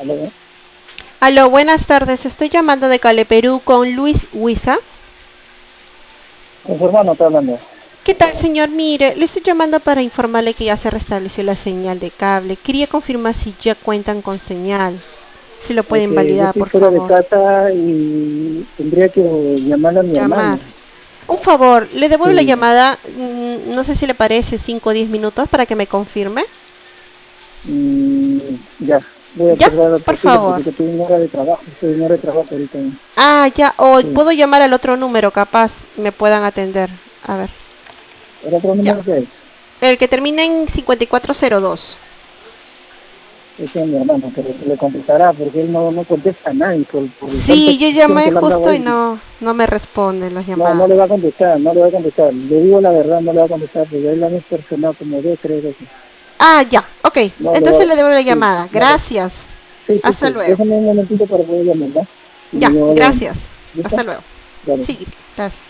Aló, Aló, buenas tardes. Estoy llamando de Cale, Perú con Luis Huiza. con su hermano está hablando. ¿Qué tal, señor? Mire, le estoy llamando para informarle que ya se restableció la señal de cable. Quería confirmar si ya cuentan con señal. Si lo pueden Que yo validar, estoy por fuera de favor. casa y tendría que llamar a mi Llamar. hermano. Un favor, le devuelvo la Sí, llamada. No sé si le parece 5 o 10 minutos para que me confirme. ya, voy a ¿Ya? tratar lo Por posible favor. porque estoy en hora de trabajo, estoy en hora de trabajo ahorita. Ah, ya. O Sí, puedo llamar al otro número, capaz me puedan atender. A ver. ¿el otro Ya. número qué es? El que termine en 5402. Ese es mi hermano, pero le contestará porque él no contesta a nadie por tanta Sí, yo exposición llamé que le han dado a justo y él. no me responden las No le va a llamadas. contestar, no le va a contestar. Le digo la verdad, no le va a contestar porque él la han extorsionado como dos, tres veces. Ah, ya, ok. No le Entonces va, le devuelvo la sí, llamada. no le, Gracias. sí, sí, Hasta sí. luego. Déjame un momentito para poder llamarla. Y Ya, yo le... gracias. ¿Listo? Hasta luego. Dale. Sí, gracias.